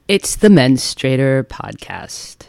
It's the Menstrator Podcast.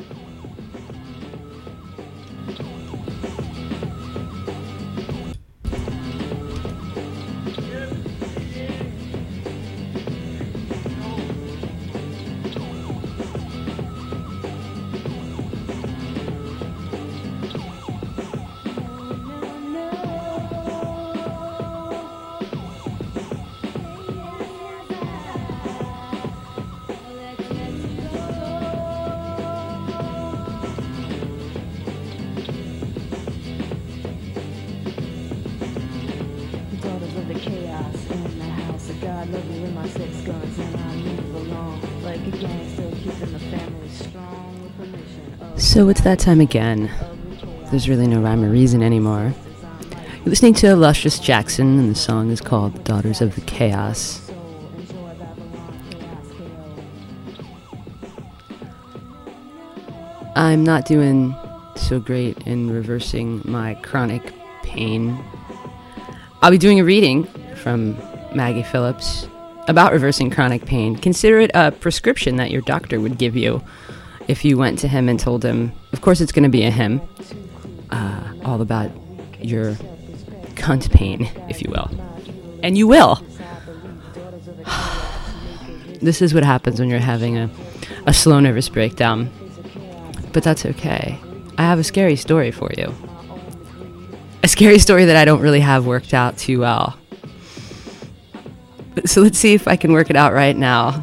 So it's that time again. There's really no rhyme or reason anymore. You're listening to Luscious Jackson, and the song is called Daughters of the Chaos. I'm not doing so great in reversing my chronic pain. I'll be doing a reading from Maggie Phillips about reversing chronic pain. Consider it a prescription that your doctor would give you if you went to him and told him, of course it's going to be a hymn, all about your cunt pain, if you will. And you will. This is what happens when you're having a slow nervous breakdown. But that's okay. I have a scary story for you. A scary story that I don't really have worked out too well. So let's see if I can work it out right now.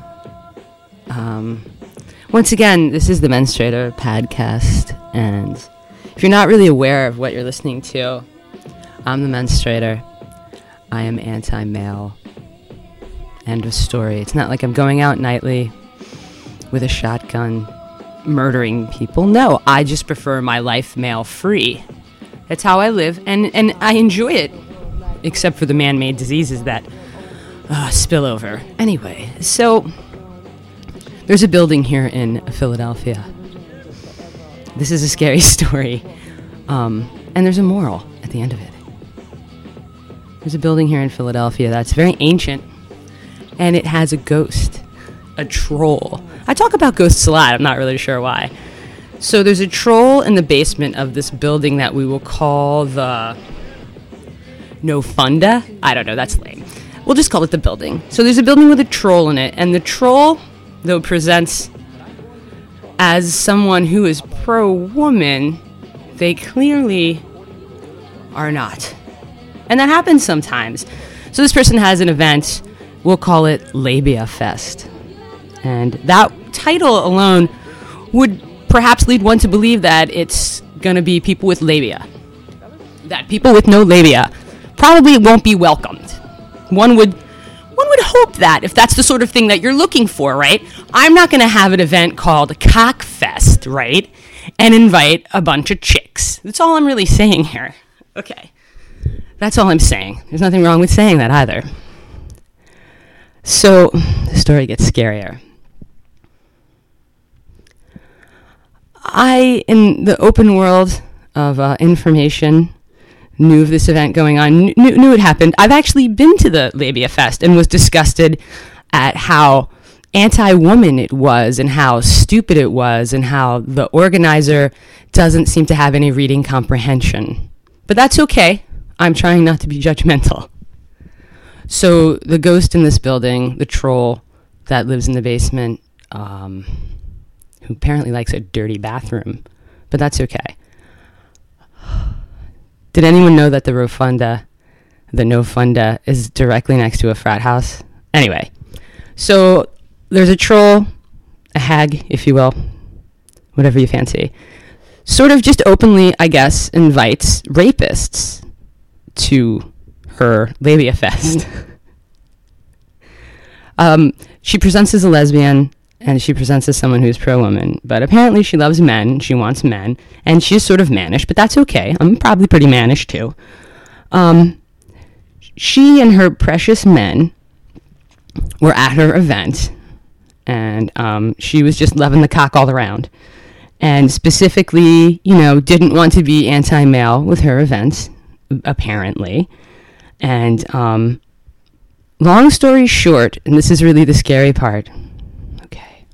Once again, this is the Menstrator Podcast, and if you're not really aware of what you're listening to, I'm the Menstrator. I am anti-male. End of story. It's not like I'm going out nightly with a shotgun murdering people. No, I just prefer my life male-free. That's how I live, and I enjoy it, except for the man-made diseases that spill over. Anyway, so there's a building here in Philadelphia. This is a scary story, and there's a moral at the end of it. There's a building here in Philadelphia that's very ancient, and it has a ghost, a troll. I talk about ghosts a lot, I'm not really sure why. So there's a troll in the basement of this building that we will call the No Funda. I don't know, that's lame. We'll just call it the building. So there's a building with a troll in it, and the troll, though, presents as someone who is pro-woman, they clearly are not. And that happens sometimes. So this person has an event, we'll call it Labia Fest. And that title alone would perhaps lead one to believe that it's going to be people with labia. That people with no labia probably won't be welcomed. One would hope that, if that's the sort of thing that you're looking for, right? I'm not going to have an event called Cockfest, right? And invite a bunch of chicks. That's all I'm really saying here. Okay. That's all I'm saying. There's nothing wrong with saying that either. So, the story gets scarier. I, in the open world of information, knew of this event going on, knew it happened. I've actually been to the Labia Fest and was disgusted at how anti-woman it was and how stupid it was and how the organizer doesn't seem to have any reading comprehension. But that's okay. I'm trying not to be judgmental. So the ghost in this building, the troll that lives in the basement, who apparently likes a dirty bathroom, but that's okay. Did anyone know that the Rofunda, the No Funda, is directly next to a frat house? Anyway, so there's a troll, a hag, if you will, whatever you fancy, sort of just openly, I guess, invites rapists to her Labia Fest. She presents as a lesbian, and she presents as someone who's pro-woman, but apparently she loves men, she wants men, and she's sort of mannish, but that's okay. I'm probably pretty mannish, too. She and her precious men were at her event, and she was just loving the cock all around, and specifically, didn't want to be anti-male with her events, apparently, and long story short, and this is really the scary part, okay,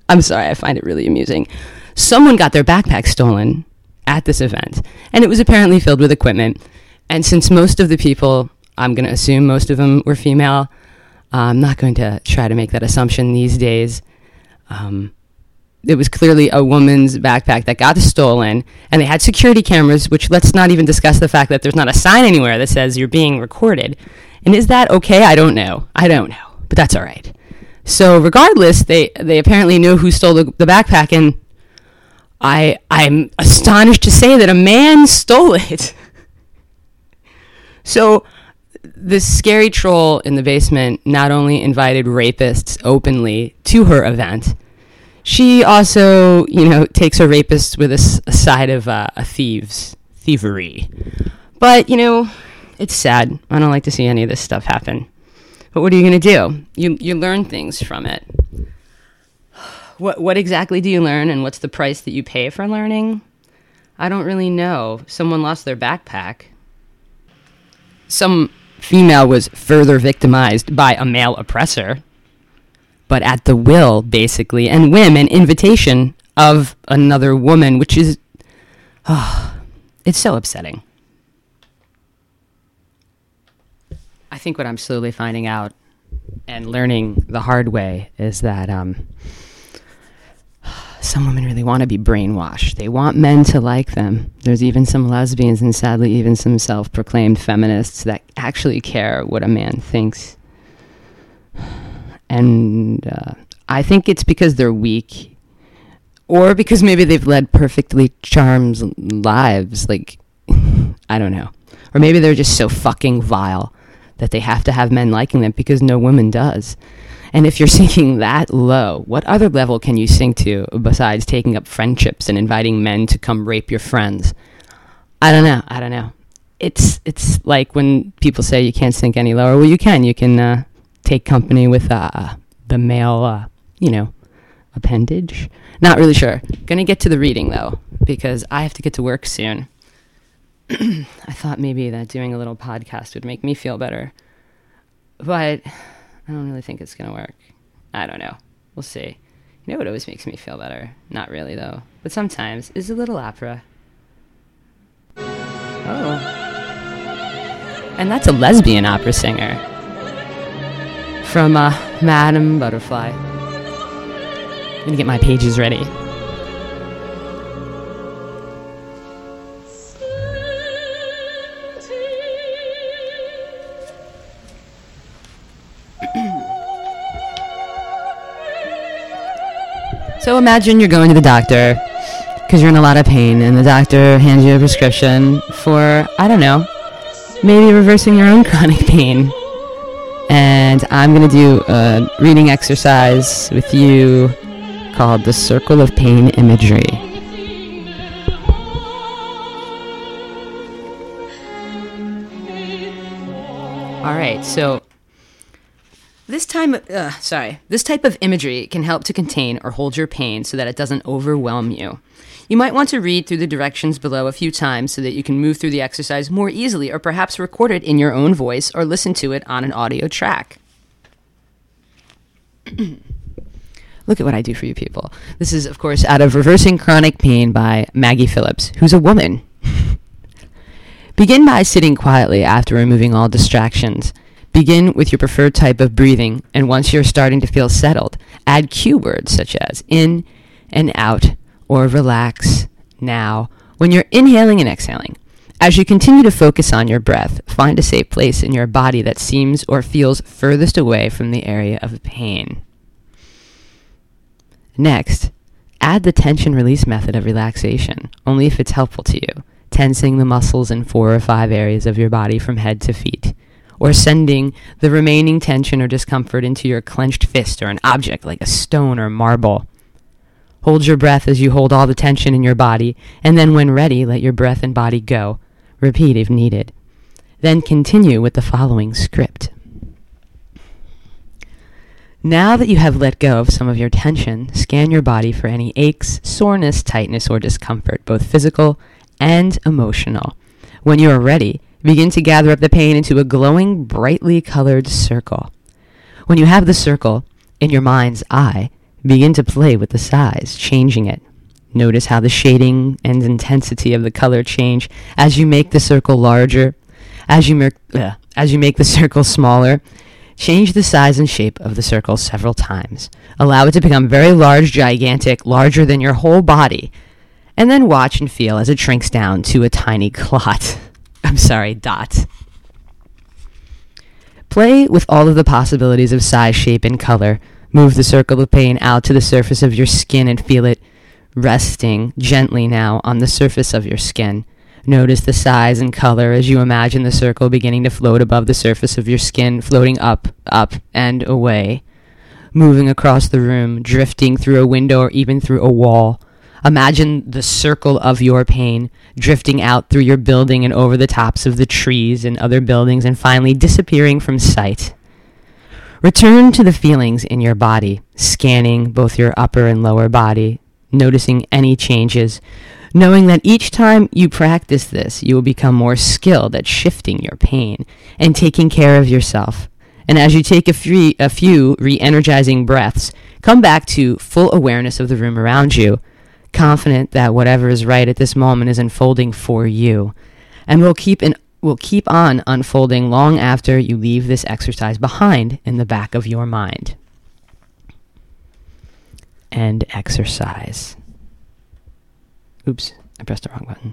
I'm sorry, I find it really amusing. Someone got their backpack stolen at this event, and it was apparently filled with equipment. And since most of the people, I'm going to assume most of them were female, I'm not going to try to make that assumption these days. It was clearly a woman's backpack that got stolen, and they had security cameras, which let's not even discuss the fact that there's not a sign anywhere that says you're being recorded. And is that okay? I don't know, but that's all right. So regardless, they apparently knew who stole the backpack, and I'm astonished to say that a man stole it. So this scary troll in the basement not only invited rapists openly to her event, she also, takes her rapists with a side of thievery. But, it's sad. I don't like to see any of this stuff happen. But what are you going to do? You learn things from it. What exactly do you learn, and what's the price that you pay for learning? I don't really know. Someone lost their backpack. Some female was further victimized by a male oppressor, but at the will, basically, and whim and invitation of another woman, which is, it's so upsetting. I think what I'm slowly finding out and learning the hard way is that some women really want to be brainwashed. They want men to like them. There's even some lesbians and sadly even some self-proclaimed feminists that actually care what a man thinks. And I think it's because they're weak, or because maybe they've led perfectly charmed lives, like, I don't know. Or maybe they're just so fucking vile that they have to have men liking them because no woman does. And if you're sinking that low, what other level can you sink to besides taking up friendships and inviting men to come rape your friends? I don't know. It's like when people say you can't sink any lower. Well, you can. You can take company with the male, appendage. Not really sure. Gonna get to the reading, though, because I have to get to work soon. I thought maybe that doing a little podcast would make me feel better. But I don't really think it's going to work. I don't know. We'll see. You know what always makes me feel better? Not really, though. But sometimes is a little opera. Oh. And that's a lesbian opera singer. From Madame Butterfly. I'm going to get my pages ready. So imagine you're going to the doctor because you're in a lot of pain, and the doctor hands you a prescription for, I don't know, maybe reversing your own chronic pain. And I'm going to do a reading exercise with you called the Circle of Pain Imagery. All right, so this type of imagery can help to contain or hold your pain so that it doesn't overwhelm you. You might want to read through the directions below a few times so that you can move through the exercise more easily, or perhaps record it in your own voice or listen to it on an audio track. Look at what I do for you people. This is, of course, out of Reversing Chronic Pain by Maggie Phillips, who's a woman. Begin by sitting quietly after removing all distractions. Begin with your preferred type of breathing, and once you're starting to feel settled, add cue words such as in and out, or relax, now, when you're inhaling and exhaling. As you continue to focus on your breath, find a safe place in your body that seems or feels furthest away from the area of pain. Next, add the tension release method of relaxation, only if it's helpful to you, tensing the muscles in 4 or 5 areas of your body from head to feet, or sending the remaining tension or discomfort into your clenched fist or an object like a stone or marble. Hold your breath as you hold all the tension in your body, and then when ready, let your breath and body go. Repeat if needed. Then continue with the following script. Now that you have let go of some of your tension, scan your body for any aches, soreness, tightness, or discomfort, both physical and emotional. When you are ready, begin to gather up the pain into a glowing, brightly colored circle. When you have the circle in your mind's eye, Begin to play with the size, changing it. Notice how the shading and intensity of the color change as you make the circle larger, as you make the circle smaller. Change the size and shape of the circle several times. Allow it to become very large, gigantic, larger than your whole body. And then watch and feel as it shrinks down to a tiny dot. Play with all of the possibilities of size, shape, and color. Move the circle of pain out to the surface of your skin and feel it resting gently now on the surface of your skin. Notice the size and color as you imagine the circle beginning to float above the surface of your skin, floating up, and away. Moving across the room, drifting through a window or even through a wall. Imagine the circle of your pain drifting out through your building and over the tops of the trees and other buildings and finally disappearing from sight. Return to the feelings in your body, scanning both your upper and lower body, noticing any changes, knowing that each time you practice this, you will become more skilled at shifting your pain and taking care of yourself. And as you take a few re-energizing breaths, come back to full awareness of the room around you, confident that whatever is right at this moment is unfolding for you, and will keep on unfolding long after you leave this exercise behind in the back of your mind. End exercise. Oops, I pressed the wrong button.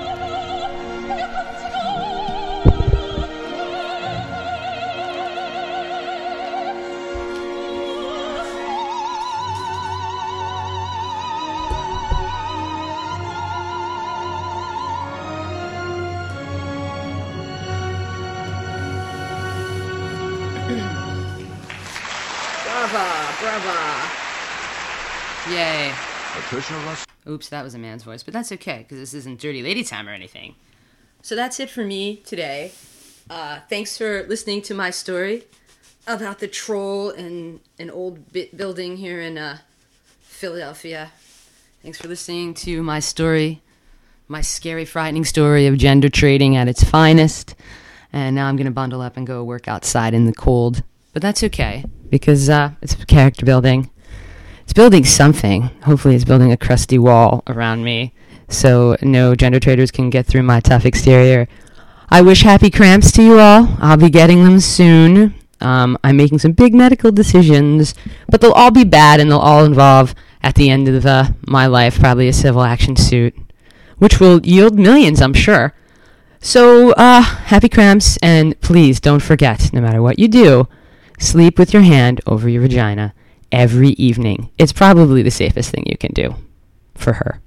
Brava. Yay. Oops, that was a man's voice, but that's okay, because this isn't Dirty Lady Time or anything. So that's it for me today. Thanks for listening to my story about the troll in an old building here in Philadelphia. Thanks for listening to my story, my scary, frightening story of gender trading at its finest. And now I'm going to bundle up and go work outside in the cold. But that's okay, because it's character building. It's building something. Hopefully it's building a crusty wall around me so no gender traders can get through my tough exterior. I wish happy cramps to you all. I'll be getting them soon. I'm making some big medical decisions, but they'll all be bad and they'll all involve, at the end of my life, probably a civil action suit, which will yield millions, I'm sure. So, happy cramps, and please don't forget, no matter what you do, sleep with your hand over your vagina every evening. It's probably the safest thing you can do for her.